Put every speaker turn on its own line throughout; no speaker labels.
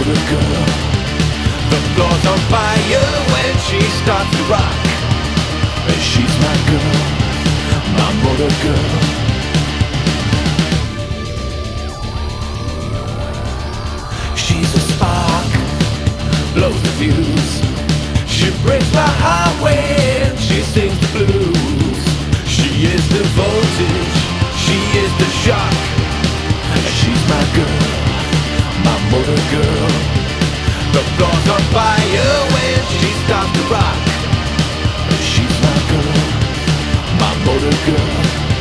motor girl. The floor's on fire when she starts to rock. And she's my girl, my motor girl. She's a spark, blows the fuse. She breaks my heart when she sings the blues. She is the voltage, she is the shock. And she's my girl, my motor girl. The floor's on fire when she starts to rock. And she's my girl, my motor girl.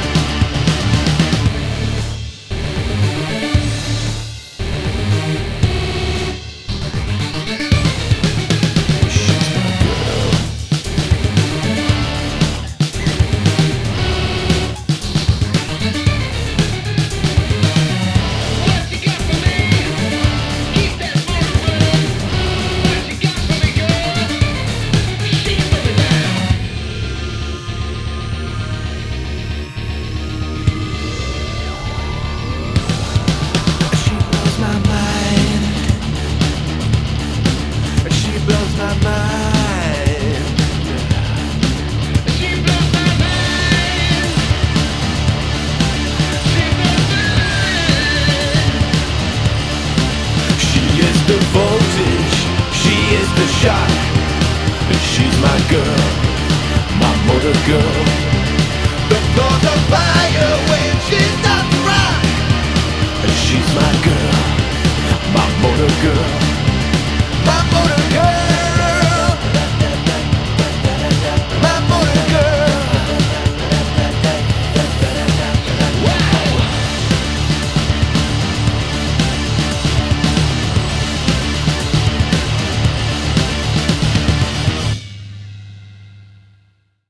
Blows my mind. She blows my mind. She blows my mind. She is the voltage, she is the shock. And she's my girl, my motor girl.